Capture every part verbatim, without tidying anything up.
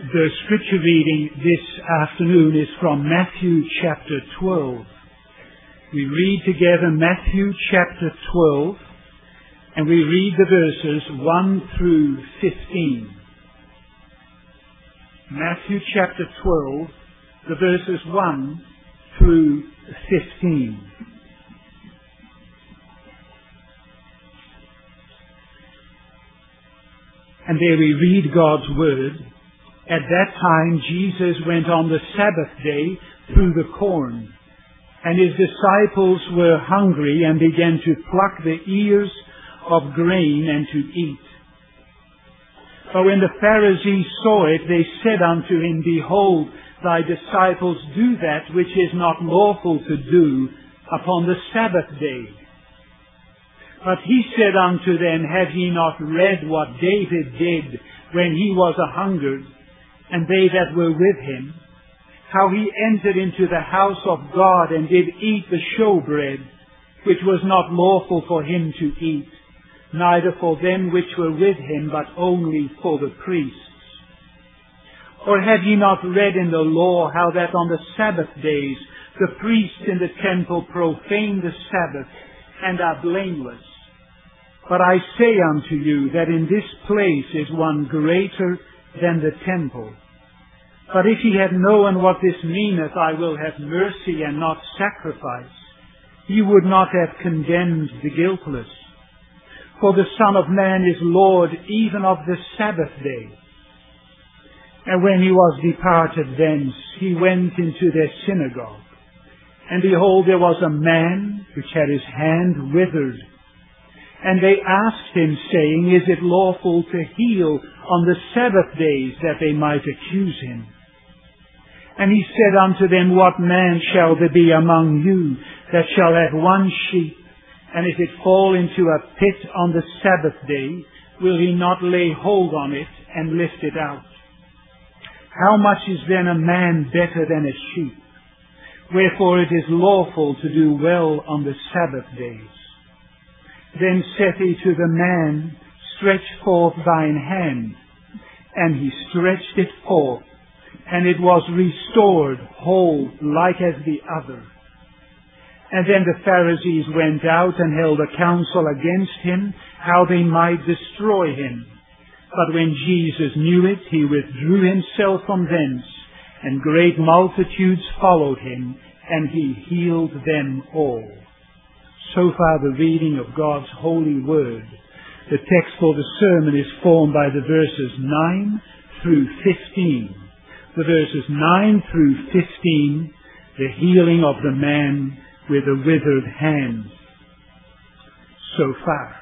The scripture reading this afternoon is from Matthew chapter twelve. We read together Matthew chapter twelve, and we read the verses one through fifteen. Matthew chapter twelve, the verses one through fifteen. And there we read God's word. At that time Jesus went on the Sabbath day through the corn, and his disciples were hungry and began to pluck the ears of grain and to eat. But when the Pharisees saw it, they said unto him, Behold, thy disciples do that which is not lawful to do upon the Sabbath day. But he said unto them, Have ye not read what David did when he was a hungered, and they that were with him, how he entered into the house of God and did eat the showbread, which was not lawful for him to eat, neither for them which were with him, but only for the priests? Or have ye not read in the law how that on the Sabbath days the priests in the temple profane the Sabbath and are blameless? But I say unto you that in this place is one greater than the temple. But if ye had known what this meaneth, I will have mercy and not sacrifice, ye would not have condemned the guiltless. For the Son of Man is Lord even of the Sabbath day. And when he was departed thence, he went into their synagogue. And behold, there was a man which had his hand withered. And they asked him, saying, Is it lawful to heal on the Sabbath days, that they might accuse him? And he said unto them, What man shall there be among you that shall have one sheep, and if it fall into a pit on the Sabbath day, will he not lay hold on it and lift it out? How much is then a man better than a sheep? Wherefore it is lawful to do well on the Sabbath days. Then saith he to the man, Stretch forth thine hand. And he stretched it forth, and it was restored whole like as the other. And then the Pharisees went out and held a council against him, how they might destroy him. But when Jesus knew it, he withdrew himself from thence, and great multitudes followed him, and he healed them all. So far the reading of God's holy word. The text for the sermon is formed by the verses nine through fifteen. The verses nine through fifteen, the healing of the man with a withered hand. So far.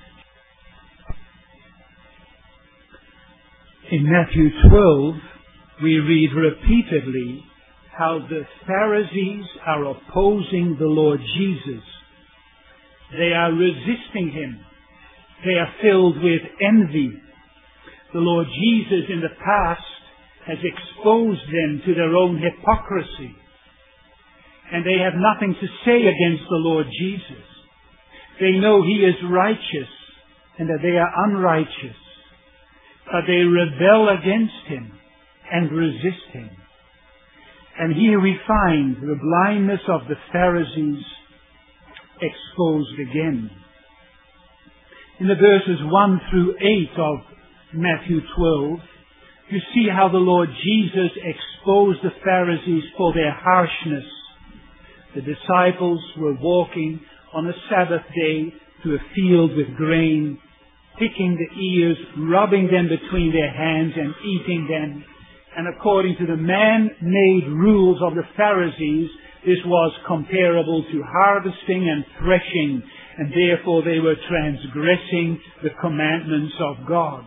In Matthew twelve, we read repeatedly how the Pharisees are opposing the Lord Jesus. They are resisting him. They are filled with envy. The Lord Jesus in the past has exposed them to their own hypocrisy. And they have nothing to say against the Lord Jesus. They know he is righteous and that they are unrighteous. But they rebel against him and resist him. And here we find the blindness of the Pharisees exposed again. In the verses one through eight of Matthew twelve, you see how the Lord Jesus exposed the Pharisees for their harshness. The disciples were walking on a Sabbath day to a field with grain, picking the ears, rubbing them between their hands and eating them. And according to the man-made rules of the Pharisees, this was comparable to harvesting and threshing, and therefore they were transgressing the commandments of God.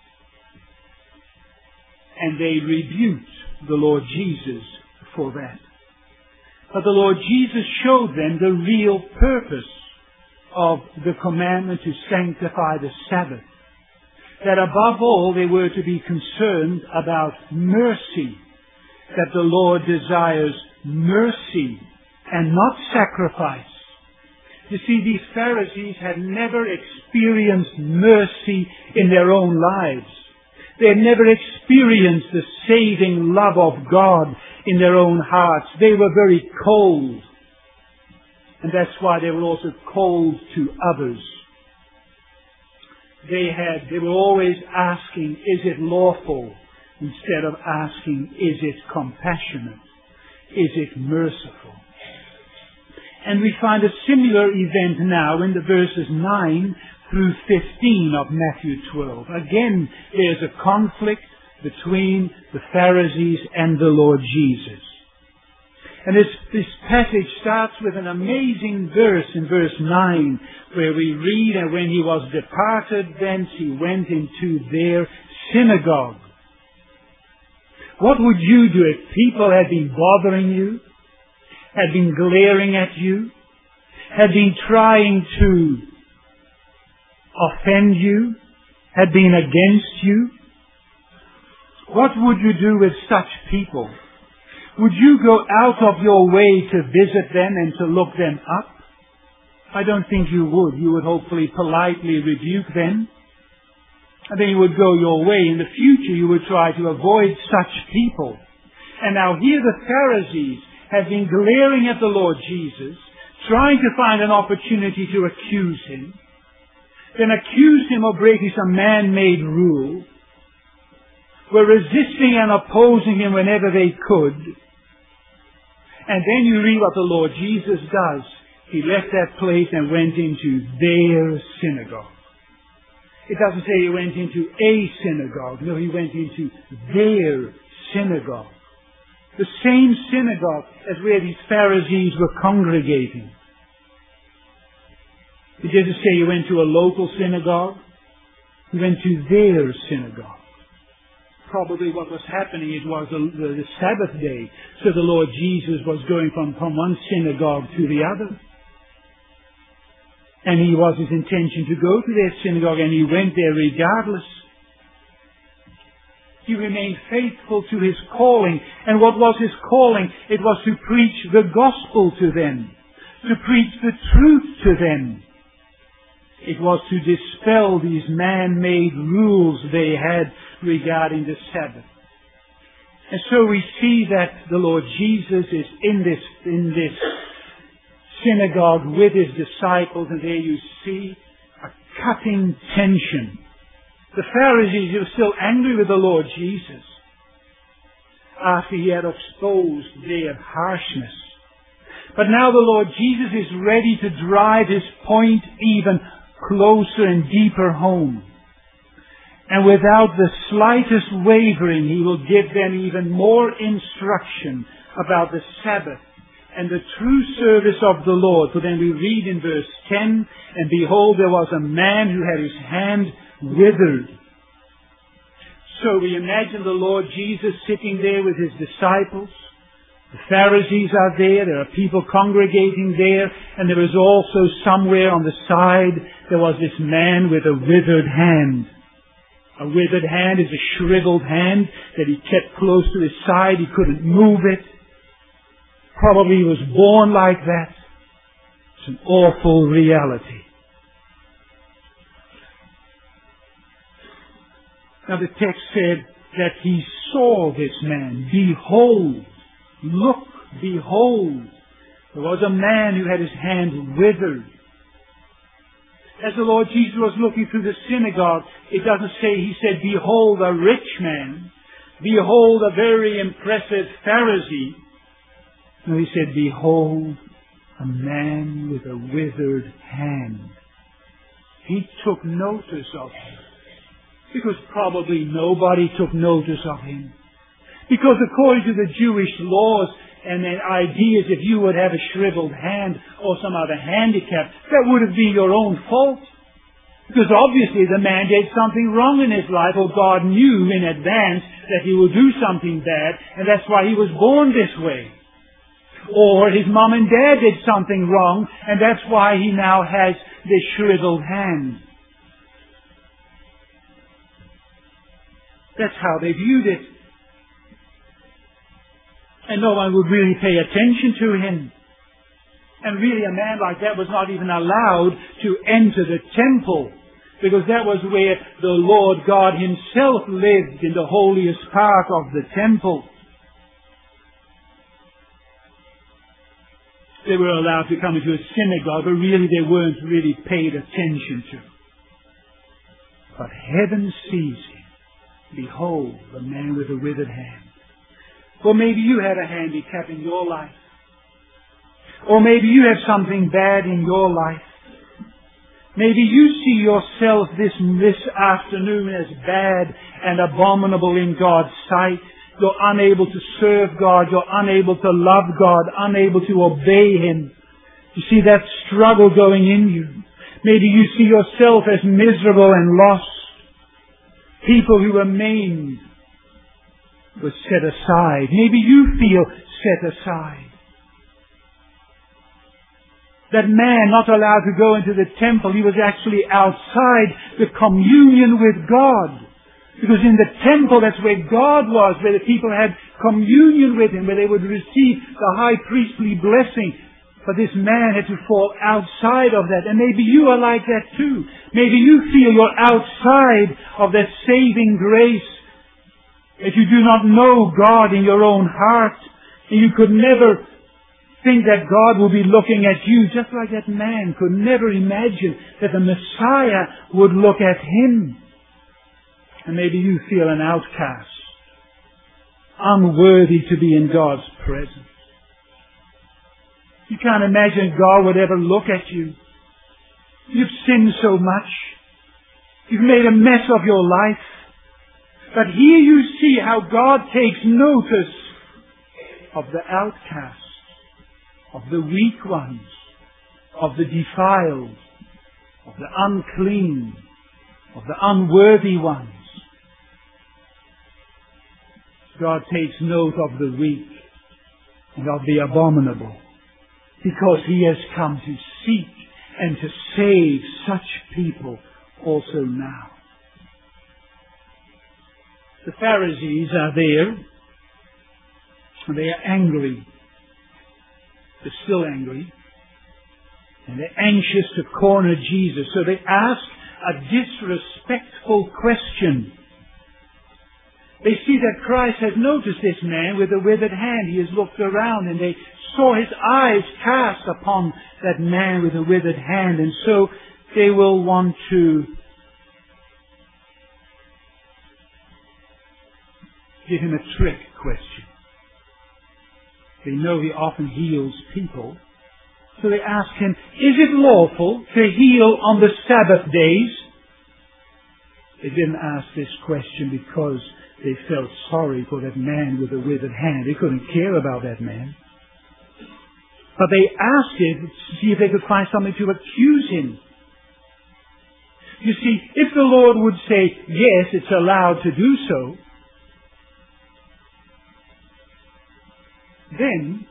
And they rebuked the Lord Jesus for that. But the Lord Jesus showed them the real purpose of the commandment to sanctify the Sabbath. That above all they were to be concerned about mercy. That the Lord desires mercy and not sacrifice. You see, these Pharisees had never experienced mercy in their own lives. They had never experienced the saving love of God in their own hearts. They were very cold. And that's why they were also cold to others. They had, they were always asking, is it lawful? Instead of asking, is it compassionate? Is it merciful? And we find a similar event now in the verses nine through fifteen of Matthew twelve. Again, there's a conflict between the Pharisees and the Lord Jesus. And this, this passage starts with an amazing verse in verse nine, where we read, and when he was departed thence, he went into their synagogue. What would you do if people had been bothering you, had been glaring at you, had been trying to offend you, had been against you? What would you do with such people? Would you go out of your way to visit them and to look them up? I don't think you would. You would hopefully politely rebuke them. And then you would go your way. In the future you would try to avoid such people. And now here the Pharisees have been glaring at the Lord Jesus, trying to find an opportunity to accuse him, then accuse him of breaking some man-made rule, were resisting and opposing him whenever they could. And then you read what the Lord Jesus does. He left that place and went into their synagogue. It doesn't say he went into a synagogue. No, he went into their synagogue. The same synagogue as where these Pharisees were congregating. It doesn't say he went to a local synagogue. He went to their synagogue. Probably what was happening, it was the, the, the Sabbath day. So the Lord Jesus was going from, from one synagogue to the other. And he was his intention to go to their synagogue, and he went there regardless. He remained faithful to his calling. And what was his calling? It was to preach the gospel to them. To preach the truth to them. It was to dispel these man-made rules they had regarding the Sabbath. And so we see that the Lord Jesus is in this, in this synagogue with his disciples, and there you see a cutting tension. The Pharisees were still angry with the Lord Jesus after he had exposed their harshness. But now the Lord Jesus is ready to drive his point even closer and deeper home. And without the slightest wavering, he will give them even more instruction about the Sabbath and the true service of the Lord. For then we read in verse ten, and behold, there was a man who had his hand withered. So we imagine the Lord Jesus sitting there with his disciples. The Pharisees are there. There are people congregating there. And there is also somewhere on the side, there was this man with a withered hand. A withered hand is a shriveled hand that he kept close to his side. He couldn't move it. Probably he was born like that. It's an awful reality. Now the text said that he saw this man. Behold, look, behold. There was a man who had his hand withered. As the Lord Jesus was looking through the synagogue, it doesn't say, he said, behold a rich man. Behold a very impressive Pharisee. No, he said, behold a man with a withered hand. He took notice of him. Because probably nobody took notice of him. Because according to the Jewish laws and the ideas, if you would have a shriveled hand or some other handicap, that would have been your own fault. Because obviously the man did something wrong in his life, or God knew in advance that he would do something bad, and that's why he was born this way. Or his mom and dad did something wrong, and that's why he now has this shriveled hand. That's how they viewed it. And no one would really pay attention to him. And really a man like that was not even allowed to enter the temple. because that was where the Lord God Himself lived, in the holiest part of the temple. They were allowed to come into a synagogue, but really they weren't really paid attention to. But heaven sees him. Behold, the man with the withered hand. Or maybe you had a handicap in your life. Or maybe you have something bad in your life. Maybe you see yourself this, this afternoon as bad and abominable in God's sight. You're unable to serve God. You're unable to love God. Unable to obey Him. You see that struggle going in you. Maybe you see yourself as miserable and lost. People who were maimed were set aside. Maybe you feel set aside. That man not allowed to go into the temple, he was actually outside the communion with God. Because in the temple, that's where God was, where the people had communion with Him, where they would receive the high priestly blessing. But this man had to fall outside of that. And maybe you are like that too. Maybe you feel you're outside of that saving grace. That you do not know God in your own heart. And you could never think that God will be looking at you, just like that man could never imagine that the Messiah would look at him. And maybe you feel an outcast, unworthy to be in God's presence. You can't imagine God would ever look at you. You've sinned so much. You've made a mess of your life. But here you see how God takes notice of the outcast, of the weak ones, of the defiled, of the unclean, of the unworthy ones. God takes note of the weak and of the abominable, because He has come to seek and to save such people also now. The Pharisees are there, and they are angry. They're still angry. And they're anxious to corner Jesus. So they ask a disrespectful question. They see that Christ has noticed this man with a withered hand. He has looked around and they saw his eyes cast upon that man with a withered hand. And so they will want to give him a trick question. They know he often heals people. So they ask him, is it lawful to heal on the Sabbath days? They didn't ask this question because they felt sorry for that man with a withered hand. They couldn't care about that man. But they asked it to see if they could find something to accuse him. You see, if the Lord would say, yes, it's allowed to do so, then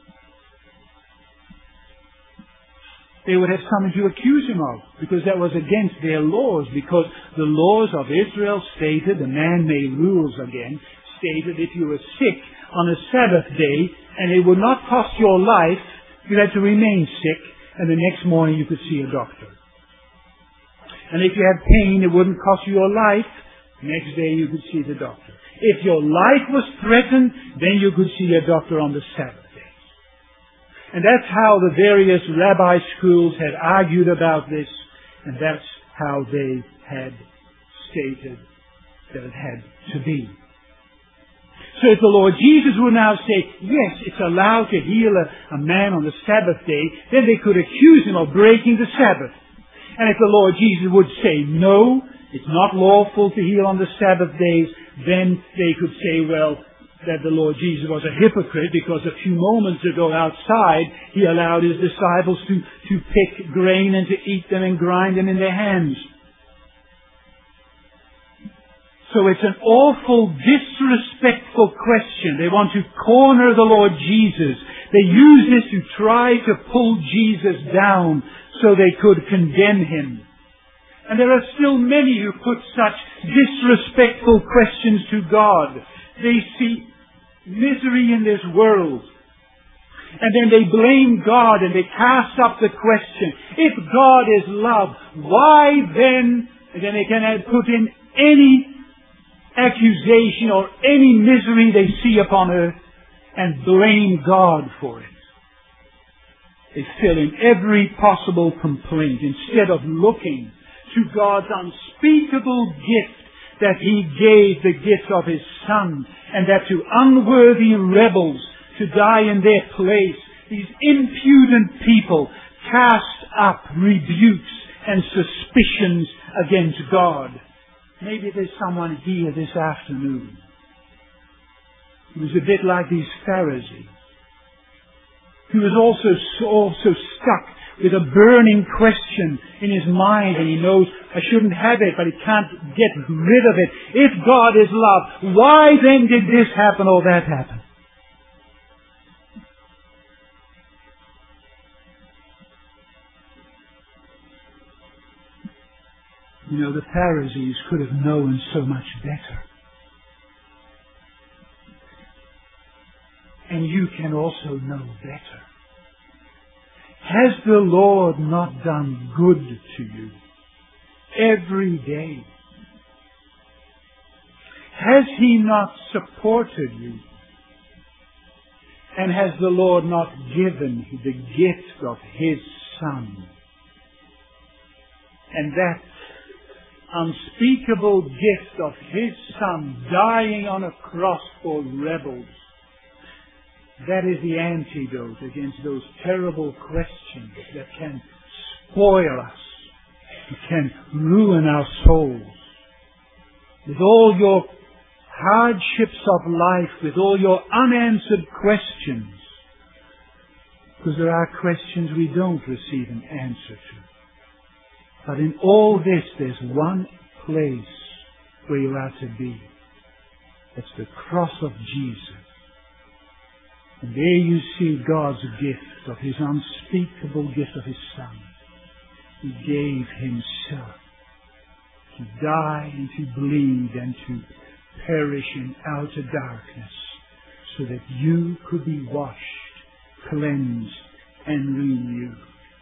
they would have something to accuse him of, because that was against their laws, because the laws of Israel stated, the man-made rules again, stated if you were sick on a Sabbath day and it would not cost your life, you had to remain sick, and the next morning you could see a doctor. And if you had pain, it wouldn't cost you your life, next day you could see the doctor. If your life was threatened, then you could see a doctor on the Sabbath day. And that's how the various rabbi schools had argued about this, and that's how they had stated that it had to be. So if the Lord Jesus would now say, yes, it's allowed to heal a, a man on the Sabbath day, then they could accuse him of breaking the Sabbath. And if the Lord Jesus would say, no, it's not lawful to heal on the Sabbath days, then they could say, well, that the Lord Jesus was a hypocrite because a few moments ago outside He allowed His disciples to, to pick grain and to eat them and grind them in their hands. So it's an awful, disrespectful question. They want to corner the Lord Jesus. They use this to try to pull Jesus down so they could condemn Him. And there are still many who put such disrespectful questions to God. They see misery in this world, and then they blame God and they cast up the question, if God is love, why then And then they can put in any accusation or any misery they see upon earth and blame God for it. They fill in every possible complaint instead of looking to God's unspeakable gift that He gave, the gift of His Son, and that to unworthy rebels to die in their place, these impudent people cast up rebukes and suspicions against God. Maybe there's someone here this afternoon who is a bit like these Pharisees, who is also, also stuck with a burning question in his mind, and he knows, I shouldn't have it, but he can't get rid of it. If God is love, why then did this happen or that happen? You know, the Pharisees could have known so much better. And you can also know better. Has the Lord not done good to you every day? Has He not supported you? And has the Lord not given you the gift of His Son? And that unspeakable gift of His Son dying on a cross for rebels, that is the antidote against those terrible questions that can spoil us, that can ruin our souls. With all your hardships of life, with all your unanswered questions, because there are questions we don't receive an answer to. But in all this, there's one place where you are to be. It's the cross of Jesus. And there you see God's gift of His unspeakable gift of His Son. He gave Himself to die and to bleed and to perish in outer darkness so that you could be washed, cleansed, and renewed.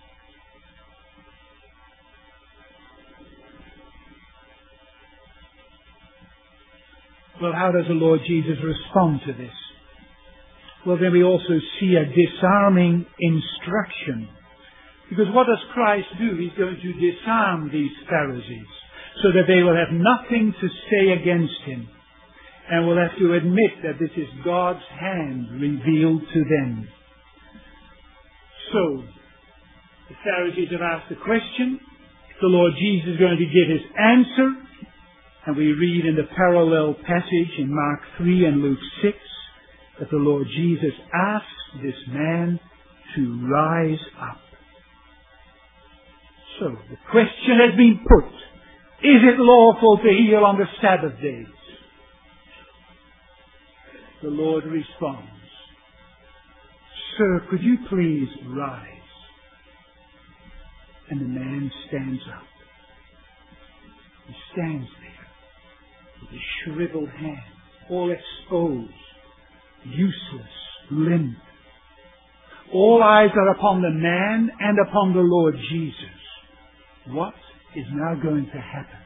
Well, how does the Lord Jesus respond to this? Well, then we also see a disarming instruction. Because what does Christ do? He's going to disarm these Pharisees so that they will have nothing to say against Him and will have to admit that this is God's hand revealed to them. So, the Pharisees have asked a question. The Lord Jesus is going to give His answer. And we read in the parallel passage in Mark three and Luke six that the Lord Jesus asks this man to rise up. So, the question has been put. Is it lawful to heal on the Sabbath days? The Lord responds, Sir, could you please rise? And the man stands up. He stands there with his shriveled hand, all exposed, useless, limp. All eyes are upon the man and upon the Lord Jesus. What is now going to happen?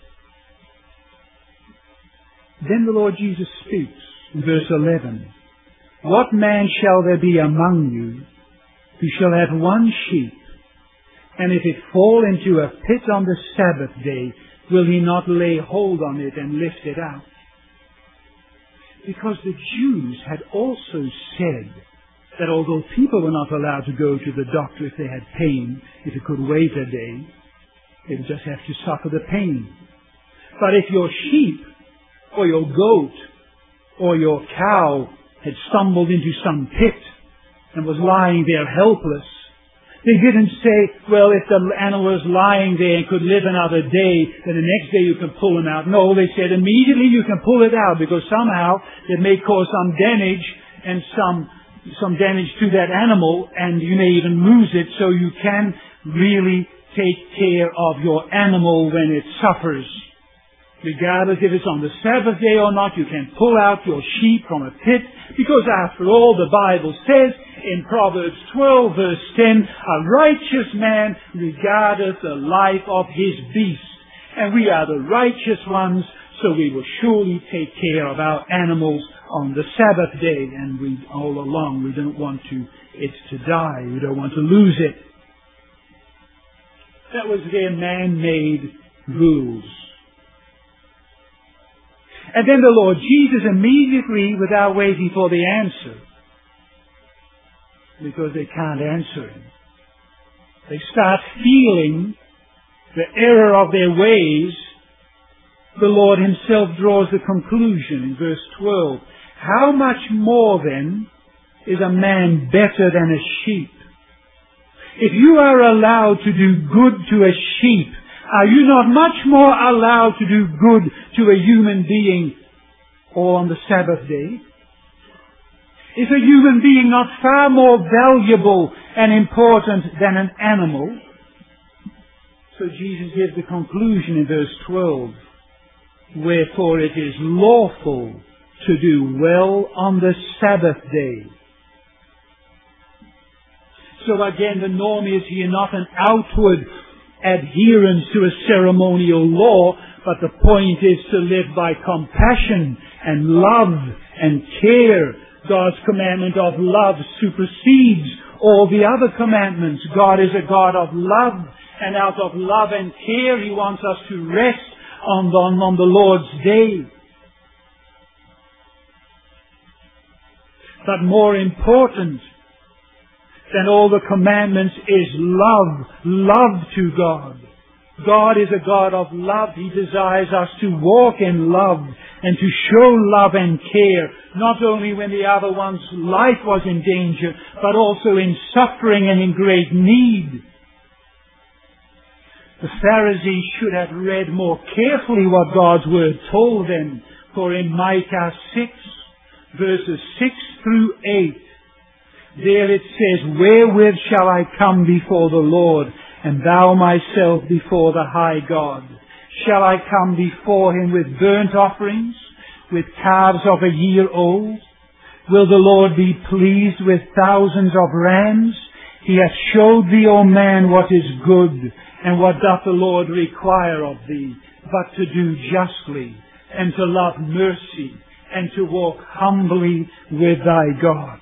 Then the Lord Jesus speaks in verse eleven. What man shall there be among you who shall have one sheep, and if it fall into a pit on the Sabbath day, will he not lay hold on it and lift it out? Because the Jews had also said that although people were not allowed to go to the doctor if they had pain, if it could wait a day, they would just have to suffer the pain. But if your sheep or your goat or your cow had stumbled into some pit and was lying there helpless, they didn't say, well, if the animal was lying there and could live another day, then the next day you can pull him out. No, they said immediately you can pull it out because somehow it may cause some damage and some some damage to that animal, and you may even lose it, so you can really take care of your animal when it suffers. Regardless if it's on the Sabbath day or not, you can pull out your sheep from a pit, because after all, the Bible says in Proverbs twelve verse ten, a righteous man regardeth the life of his beast, and we are the righteous ones, so we will surely take care of our animals on the Sabbath day. And we, all along, we don't want to, it to die. We don't want to lose it. That was their man-made rules. And then the Lord Jesus immediately, without waiting for the answer, because they can't answer Him, they start feeling the error of their ways. The Lord Himself draws the conclusion in verse twelve. How much more then is a man better than a sheep? If you are allowed to do good to a sheep, are you not much more allowed to do good to a human being, or on the Sabbath day? Is a human being not far more valuable and important than an animal? So Jesus gives the conclusion in verse twelve. Wherefore it is lawful to do well on the Sabbath day. So again, the norm is here not an outward adherence to a ceremonial law, but the point is to live by compassion and love and care. God's commandment of love supersedes all the other commandments. God is a God of love, and out of love and care He wants us to rest on the, on the Lord's day. But more important than all the commandments is love. Love to God. God is a God of love. He desires us to walk in love and to show love and care, not only when the other one's life was in danger, but also in suffering and in great need. The Pharisees should have read more carefully what God's Word told them, for in Micah six, verses six through eight, there it says, Wherewith shall I come before the Lord, and bow myself before the high God? Shall I come before Him with burnt offerings, with calves of a year old? Will the Lord be pleased with thousands of rams? He hath showed thee, O man, what is good, and what doth the Lord require of thee, but to do justly, and to love mercy, and to walk humbly with thy God.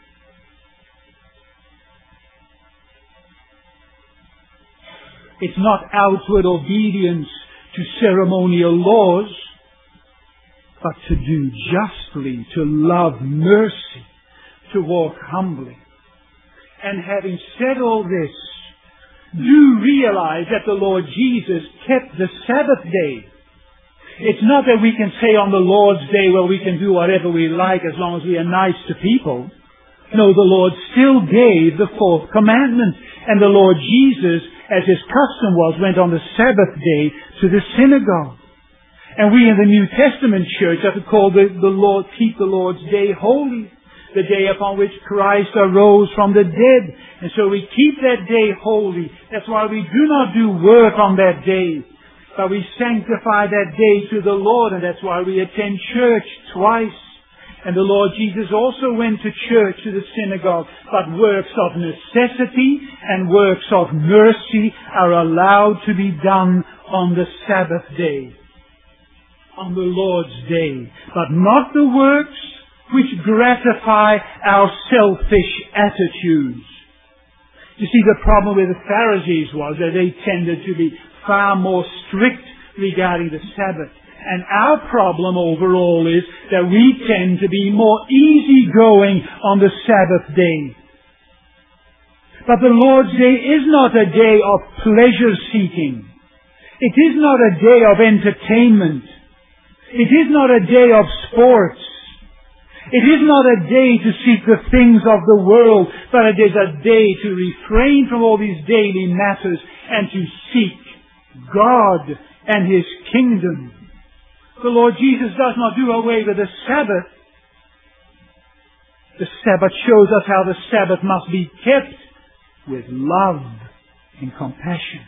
It's not outward obedience to ceremonial laws, but to do justly, to love mercy, to walk humbly. And having said all this, do realize that the Lord Jesus kept the Sabbath day. It's not that we can say on the Lord's day, well, we can do whatever we like as long as we are nice to people. No, the Lord still gave the fourth commandment. And the Lord Jesus, as His custom was, went on the Sabbath day to the synagogue. And we in the New Testament church have to call the, the Lord, keep the Lord's day holy. The day upon which Christ arose from the dead. And so we keep that day holy. That's why we do not do work on that day. But we sanctify that day to the Lord. And that's why we attend church twice. And the Lord Jesus also went to church, to the synagogue. But works of necessity and works of mercy are allowed to be done on the Sabbath day. On the Lord's day. But not the works which gratify our selfish attitudes. You see, the problem with the Pharisees was that they tended to be far more strict regarding the Sabbath. And our problem overall is that we tend to be more easygoing on the Sabbath day. But the Lord's day is not a day of pleasure seeking. It is not a day of entertainment. It is not a day of sports. It is not a day to seek the things of the world, but it is a day to refrain from all these daily matters and to seek God and His kingdom. The Lord Jesus does not do away with the Sabbath. The Sabbath shows us how the Sabbath must be kept with love and compassion.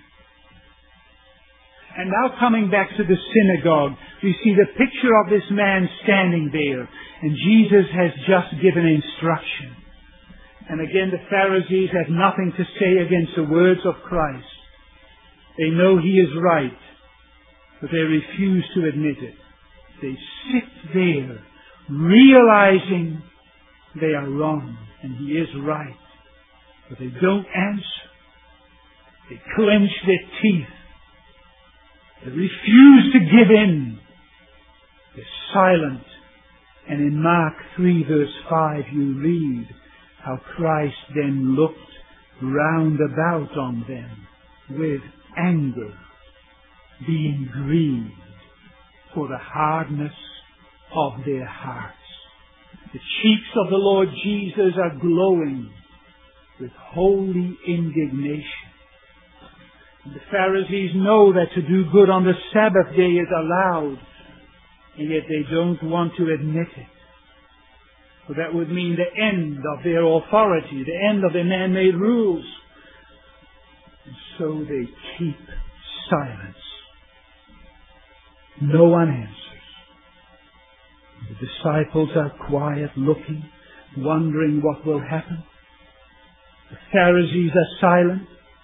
And now coming back to the synagogue, we see the picture of this man standing there. And Jesus has just given instruction. And again, the Pharisees have nothing to say against the words of Christ. They know He is right. But they refuse to admit it. They sit there, realizing they are wrong and He is right. But they don't answer. They clench their teeth. They refuse to give in. They're silent. And in Mark three verse five you read how Christ then looked round about on them with anger, being grieved for the hardness of their hearts. The cheeks of the Lord Jesus are glowing with holy indignation. And the Pharisees know that to do good on the Sabbath day is allowed, and yet they don't want to admit it. For that would mean the end of their authority, the end of their man-made rules. And so they keep silence. No one answers. The disciples are quiet, looking, wondering what will happen. The Pharisees are silent.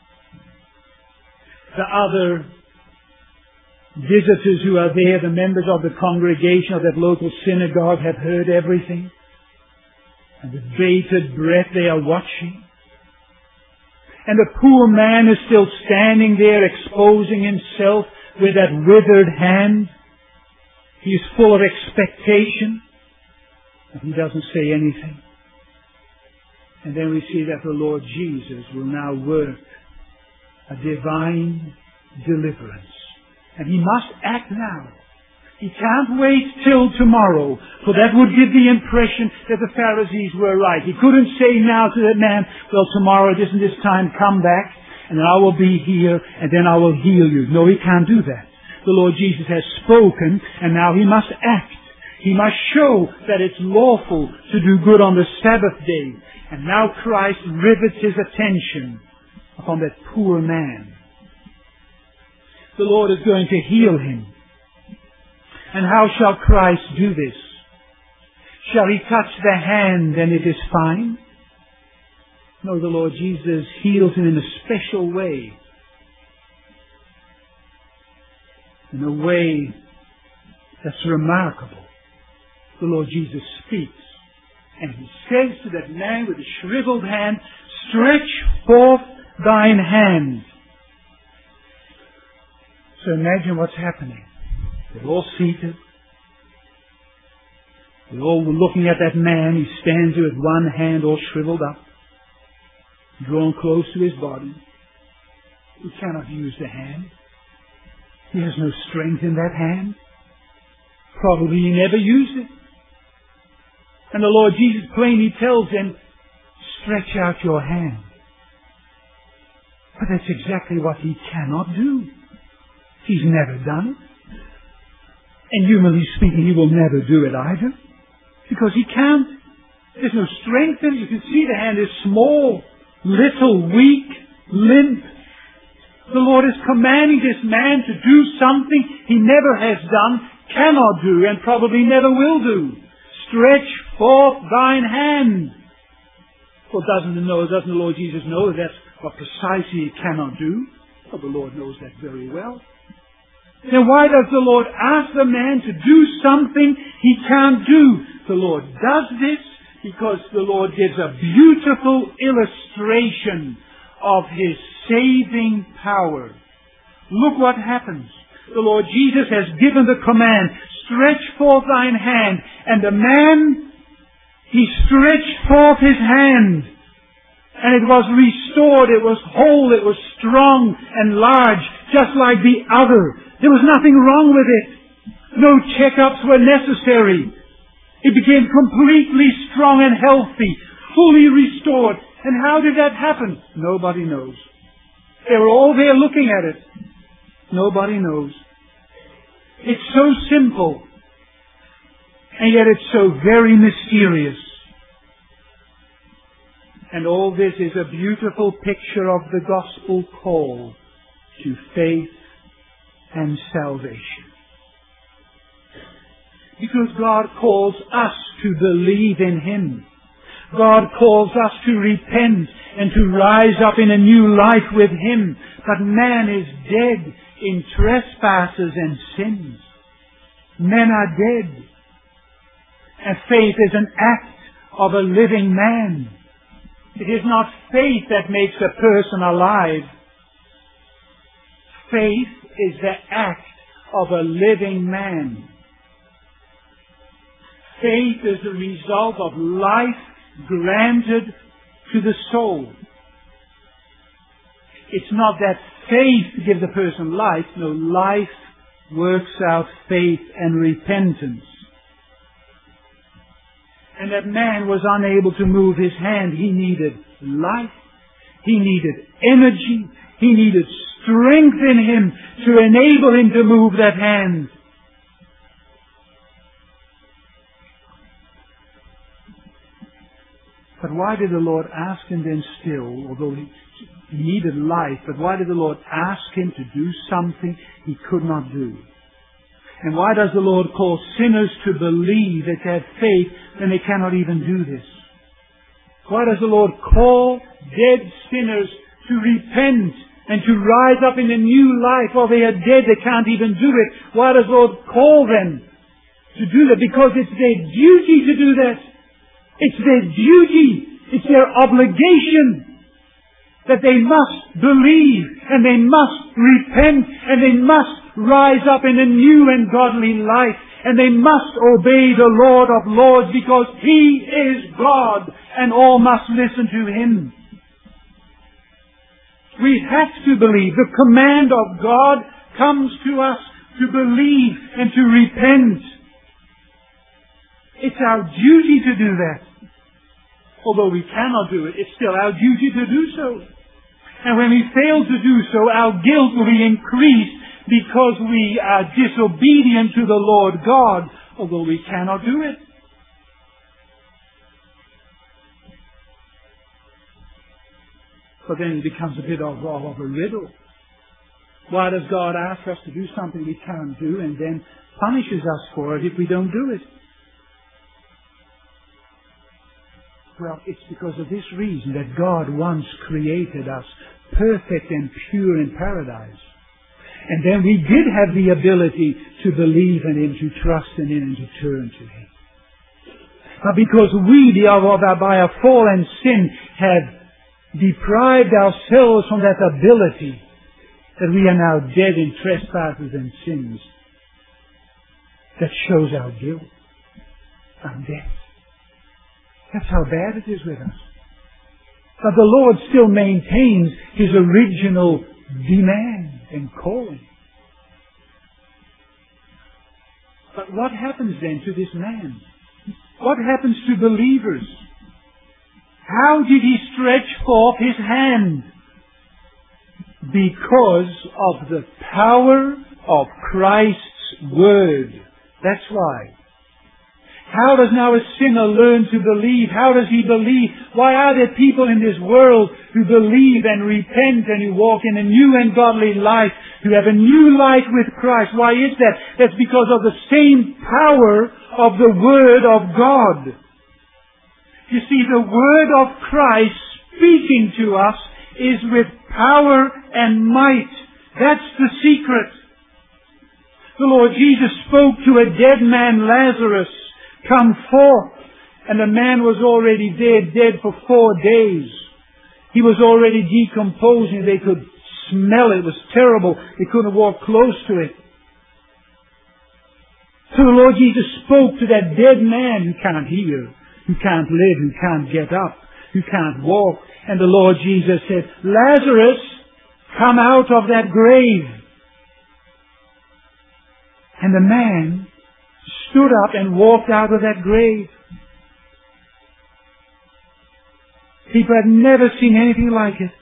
The other visitors who are there, the members of the congregation of that local synagogue, have heard everything. And with bated breath they are watching. And the poor man is still standing there exposing himself with that withered hand. He is full of expectation. And he doesn't say anything. And then we see that the Lord Jesus will now work a divine deliverance. And He must act now. He can't wait till tomorrow, for that would give the impression that the Pharisees were right. He couldn't say now to that man, well, tomorrow at this and this time, come back, and I will be here, and then I will heal you. No, He can't do that. The Lord Jesus has spoken, and now He must act. He must show that it's lawful to do good on the Sabbath day. And now Christ rivets His attention upon that poor man. The Lord is going to heal him. And how shall Christ do this? Shall He touch the hand and it is fine? No, the Lord Jesus heals him in a special way. In a way that's remarkable. The Lord Jesus speaks. And He says to that man with a shriveled hand, stretch forth thine hand. So imagine what's happening. They're all seated. They're all looking at that man. He stands there with one hand all shriveled up, drawn close to his body. He cannot use the hand. He has no strength in that hand. Probably he never used it. And the Lord Jesus plainly tells him, stretch out your hand. But that's exactly what he cannot do. He's never done it. And humanly speaking, he will never do it either. Because he can't. There's no strength in it. You can see the hand is small, little, weak, limp. The Lord is commanding this man to do something he never has done, cannot do, and probably never will do. Stretch forth thine hand. Well, doesn't, know, doesn't the Lord Jesus know that that's what precisely he cannot do? Well, the Lord knows that very well. Then why does the Lord ask the man to do something he can't do? The Lord does this because the Lord gives a beautiful illustration of His saving power. Look what happens. The Lord Jesus has given the command, stretch forth thine hand. And the man, he stretched forth his hand. And it was restored, it was whole, it was strong and large, just like the other. There was nothing wrong with it. No checkups were necessary. It became completely strong and healthy, fully restored. And how did that happen? Nobody knows. They were all there looking at it. Nobody knows. It's so simple. And yet it's so very mysterious. And all this is a beautiful picture of the gospel call to faith and salvation. Because God calls us to believe in Him. God calls us to repent and to rise up in a new life with Him. But man is dead. in trespasses and sins. Men are dead. And faith is an act of a living man. It is not faith that makes a person alive. Faith is the act of a living man. Faith is the result of life granted to the soul. It's not that faith gives a person life. No, life works out faith and repentance. And that man was unable to move his hand. He needed life. He needed energy. He needed strength in him to enable him to move that hand. But why did the Lord ask him then still, although he needed life, but why did the Lord ask him to do something he could not do? And why does the Lord call sinners to believe, that they have faith, when they cannot even do this? Why does the Lord call dead sinners to repent and to rise up in a new life while they are dead? They can't even do it. Why does the Lord call them to do that? Because it's their duty to do that. It's their duty. It's their obligation. That they must believe, and they must repent, and they must rise up in a new and godly life, and they must obey the Lord of Lords, because He is God, and all must listen to Him. We have to believe. The command of God comes to us to believe and to repent. It's our duty to do that. Although we cannot do it, it's still our duty to do so. And when we fail to do so, our guilt will be increased because we are disobedient to the Lord God, although we cannot do it. But then it becomes a bit of, of, of a riddle. Why does God ask us to do something we can't do and then punishes us for it if we don't do it? Well, it's because of this reason that God once created us perfect and pure in paradise. And then we did have the ability to believe in Him, to trust in Him, and to turn to Him. But because we, by our fall and sin, have deprived ourselves from that ability, that we are now dead in trespasses and sins, that shows our guilt, our death. That's how bad it is with us. But the Lord still maintains His original demand and calling. But what happens then to this man? What happens to believers? How did he stretch forth his hand? Because of the power of Christ's Word. That's why. How does now a sinner learn to believe? How does he believe? Why are there people in this world who believe and repent and who walk in a new and godly life, who have a new life with Christ? Why is that? That's because of the same power of the Word of God. You see, the Word of Christ speaking to us is with power and might. That's the secret. The Lord Jesus spoke to a dead man, Lazarus. Come forth. And the man was already dead, dead for four days. He was already decomposing. They could smell it. It was terrible. They couldn't walk close to it. So the Lord Jesus spoke to that dead man who can't hear, who can't live, who can't get up, who can't walk. And the Lord Jesus said, Lazarus, come out of that grave. And the man stood up and walked out of that grave. People had never seen anything like it.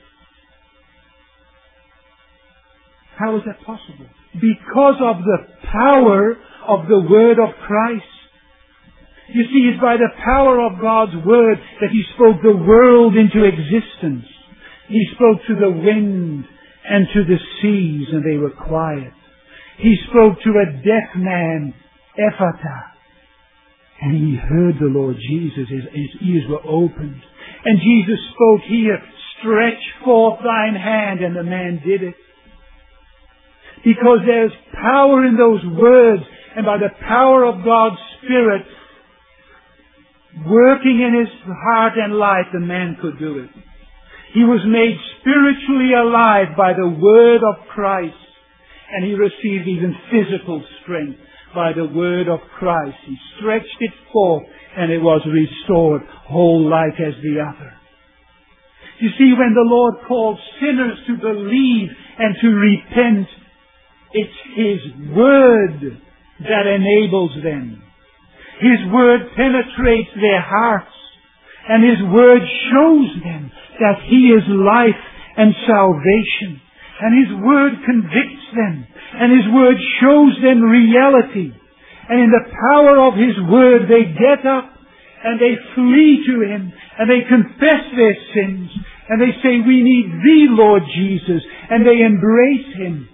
How is that possible? Because of the power of the Word of Christ. You see, it's by the power of God's Word that He spoke the world into existence. He spoke to the wind and to the seas, and they were quiet. He spoke to a deaf man, Ephata. And he heard the Lord Jesus. His, his ears were opened. And Jesus spoke here, stretch forth thine hand. And the man did it. Because there's power in those words, and by the power of God's Spirit working in his heart and life, the man could do it. He was made spiritually alive by the Word of Christ, and he received even physical strength by the Word of Christ. He stretched it forth, and it was restored, whole like as the other. You see, when the Lord calls sinners to believe and to repent, it's His Word that enables them. His Word penetrates their hearts, and His Word shows them that He is life and salvation. And His Word convicts them, and His Word shows them reality. And in the power of His Word, they get up and they flee to Him, and they confess their sins, and they say, "We need Thee, Lord Jesus," and they embrace Him.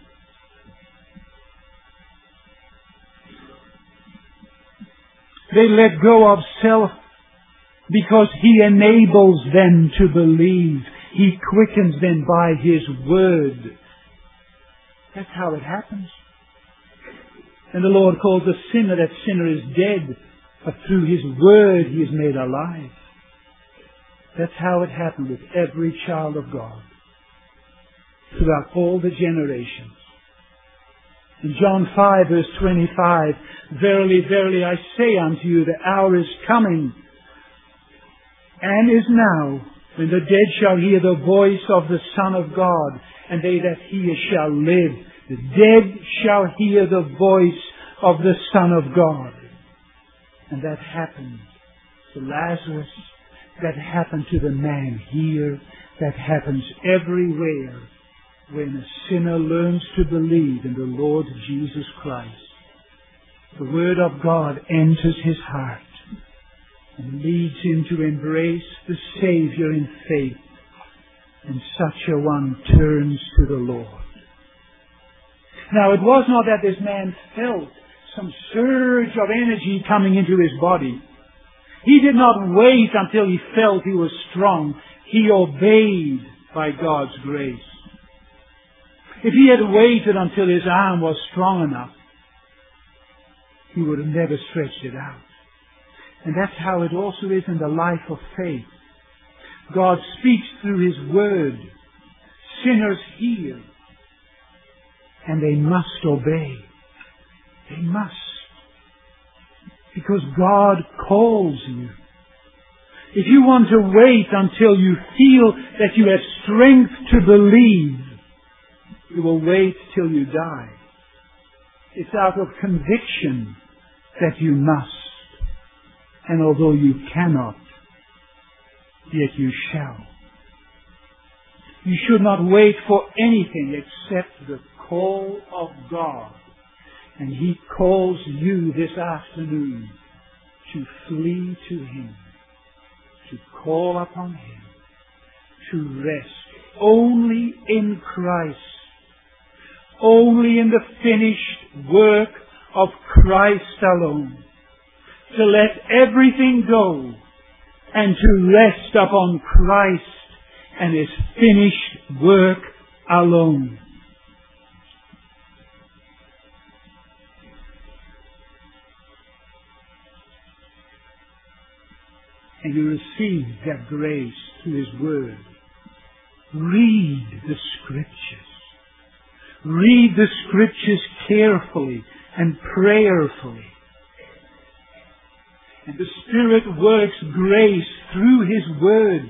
They let go of self because He enables them to believe. He quickens them by His Word. That's how it happens. And the Lord calls the sinner, that sinner is dead, but through His Word He is made alive. That's how it happened with every child of God throughout all the generations. In John five verse twenty-five, "Verily, verily, I say unto you, the hour is coming, and is now, when the dead shall hear the voice of the Son of God, and they that hear shall live." The dead shall hear the voice of the Son of God. And that happened to Lazarus. That happened to the man here. That happens everywhere when a sinner learns to believe in the Lord Jesus Christ. The Word of God enters his heart and leads him to embrace the Savior in faith. And such a one turns to the Lord. Now, it was not that this man felt some surge of energy coming into his body. He did not wait until he felt he was strong. He obeyed by God's grace. If he had waited until his arm was strong enough, he would have never stretched it out. And that's how it also is in the life of faith. God speaks through His Word. Sinners hear. And they must obey. They must. Because God calls you. If you want to wait until you feel that you have strength to believe, you will wait till you die. It's out of conviction that you must. And although you cannot, yet you shall. You should not wait for anything except the call of God. And He calls you this afternoon to flee to Him, to call upon Him, to rest only in Christ, only in the finished work of Christ alone, to let everything go and to rest upon Christ and His finished work alone. And you receive that grace through His Word. Read the Scriptures. Read the Scriptures carefully and prayerfully. And the Spirit works grace through His Word.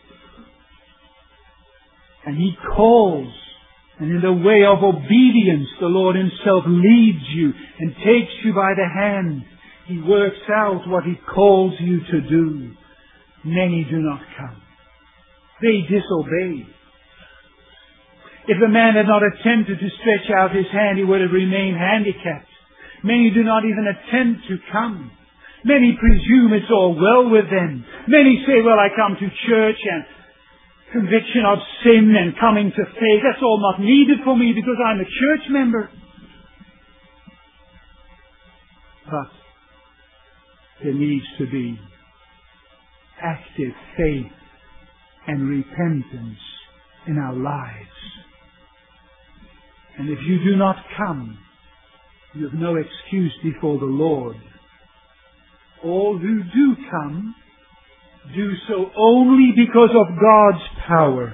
And He calls. And in the way of obedience, the Lord Himself leads you and takes you by the hand. He works out what He calls you to do. Many do not come. They disobey. If the man had not attempted to stretch out his hand, he would have remained handicapped. Many do not even attempt to come. Many presume it's all well with them. Many say, well, I come to church and conviction of sin and coming to faith, that's all not needed for me because I'm a church member. But there needs to be active faith and repentance in our lives. And if you do not come, you have no excuse before the Lord. All who do come do so only because of God's power.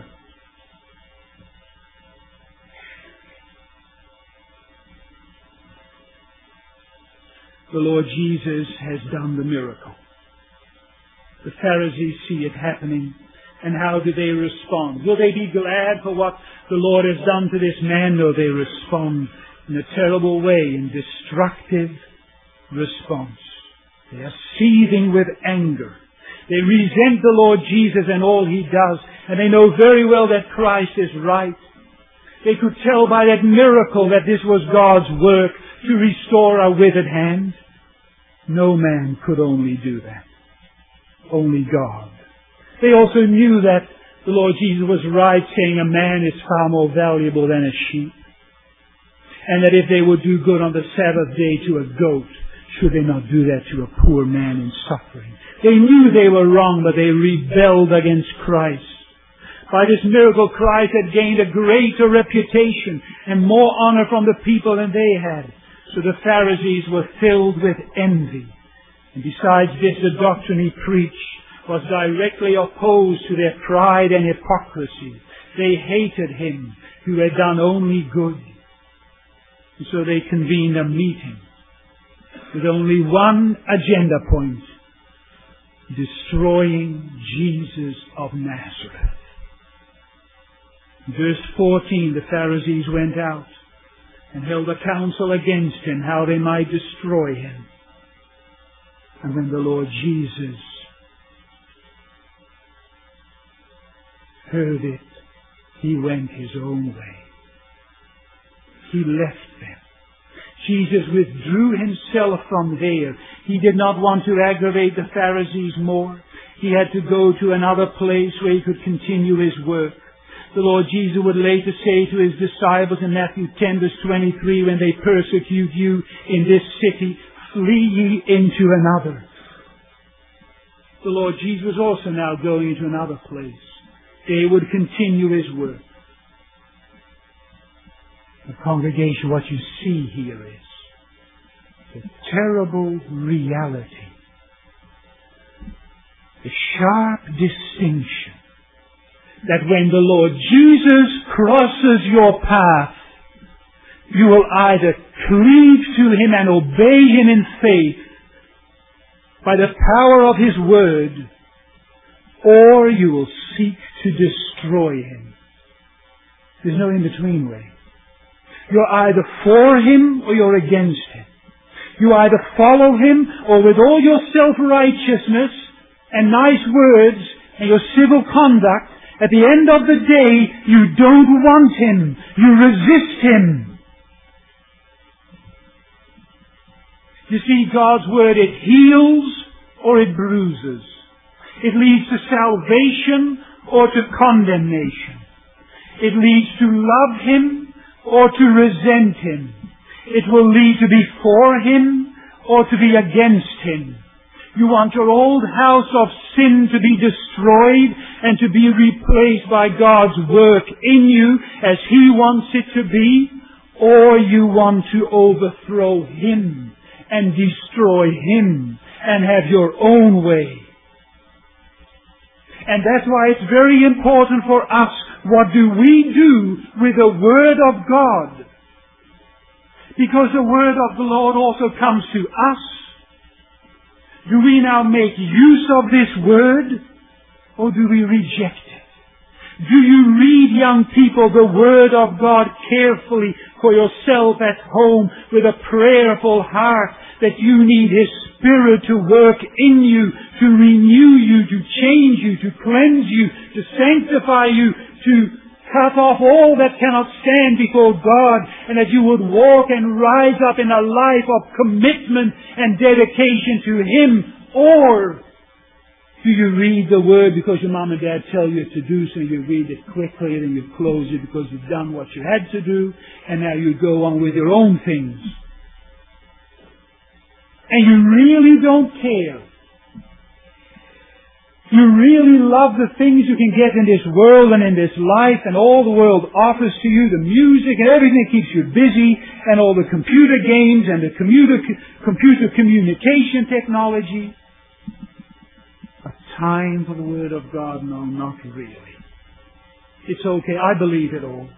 The Lord Jesus has done the miracle. The Pharisees see it happening, and how do they respond? Will they be glad for what the Lord has done to this man? No, they respond in a terrible way, in destructive response. They are seething with anger. They resent the Lord Jesus and all He does, and they know very well that Christ is right. They could tell by that miracle that this was God's work to restore a withered hand. No man could only do that. Only God. They also knew that the Lord Jesus was right, saying a man is far more valuable than a sheep. And that if they would do good on the Sabbath day to a goat, should they not do that to a poor man in suffering? They knew they were wrong, but they rebelled against Christ. By this miracle, Christ had gained a greater reputation and more honor from the people than they had. So the Pharisees were filled with envy. And besides this, the doctrine He preached was directly opposed to their pride and hypocrisy. They hated Him who had done only good. And so they convened a meeting with only one agenda point: destroying Jesus of Nazareth. Verse fourteen, the Pharisees went out and held a council against Him, how they might destroy Him. And when the Lord Jesus heard it, He went His own way. He left them. Jesus withdrew Himself from there. He did not want to aggravate the Pharisees more. He had to go to another place where He could continue His work. The Lord Jesus would later say to His disciples in Matthew ten verse twenty-three, when they persecute you in this city, flee ye into another. The Lord Jesus was also now going into another place. They would continue His work. The congregation, what you see here is the terrible reality, the sharp distinction that when the Lord Jesus crosses your path, you will either cleave to Him and obey Him in faith by the power of His Word, or you will seek to destroy Him. There's no in-between way. You're either for Him or you're against Him. You either follow Him, or with all your self-righteousness and nice words and your civil conduct, at the end of the day, you don't want Him. You resist Him. You see, God's Word, it heals or it bruises. It leads to salvation or to condemnation. It leads to love Him or to resent Him. It will lead to be for Him or to be against Him. You want your old house of sin to be destroyed and to be replaced by God's work in you as He wants it to be, or you want to overthrow Him and destroy Him and have your own way. And that's why it's very important for us, what do we do with the Word of God? Because the Word of the Lord also comes to us. Do we now make use of this Word, or do we reject it? Do you read, young people, the Word of God carefully for yourself at home with a prayerful heart that you need His Spirit to work in you, to renew you, to change you, to cleanse you, to sanctify you, to cut off all that cannot stand before God, and that you would walk and rise up in a life of commitment and dedication to Him? Or do you read the Word because your mom and dad tell you to do so, you read it quickly, and you close it because you've done what you had to do, and now you go on with your own things? And you really don't care. You really love the things you can get in this world and in this life, and all the world offers to you, the music and everything that keeps you busy, and all the computer games and the computer, computer communication technology. A time for the Word of God? No, not really. It's okay. I believe it all.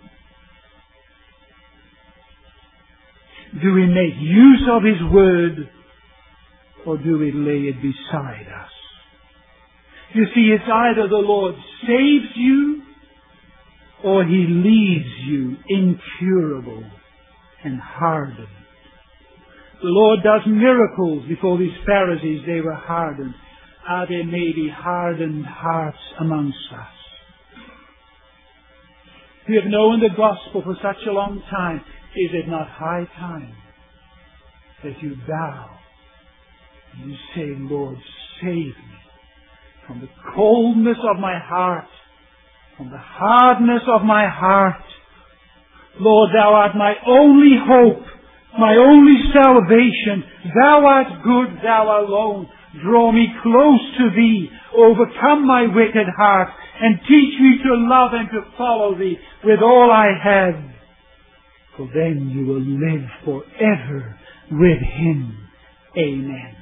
Do we make use of His Word, or do we lay it beside us? You see, it's either the Lord saves you, or He leaves you incurable and hardened. The Lord does miracles before these Pharisees. They were hardened. Ah, there may be hardened hearts amongst us. We have known the gospel for such a long time. Is it not high time that you bow and you say, Lord, save me from the coldness of my heart, from the hardness of my heart. Lord, Thou art my only hope, my only salvation. Thou art good, Thou alone. Draw me close to Thee, overcome my wicked heart, and teach me to love and to follow Thee with all I have. For then you will live forever with Him. Amen.